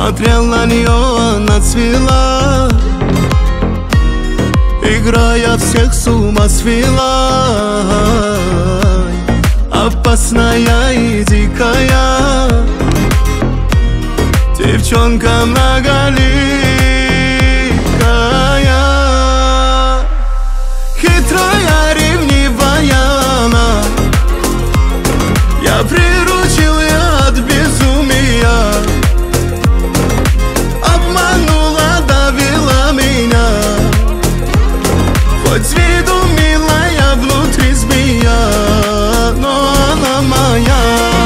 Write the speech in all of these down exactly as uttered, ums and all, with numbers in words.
Смотрел на нее, она цвела, играя всех с ума свела. Опасная и дикая девчонка многоликая, хитрая, ревнивая она. Я приручил ее от безумия, обманула, довела меня. Хоть с виду милая, внутри змея, но она моя.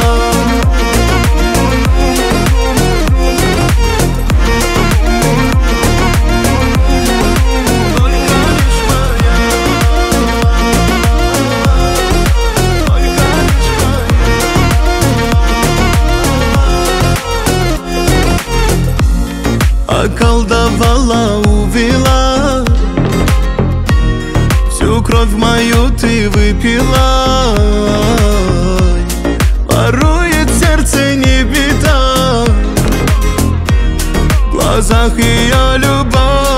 Околдовала, увела, всю кровь мою ты выпила. Ворует сердце, не беда, в глазах ее любовь.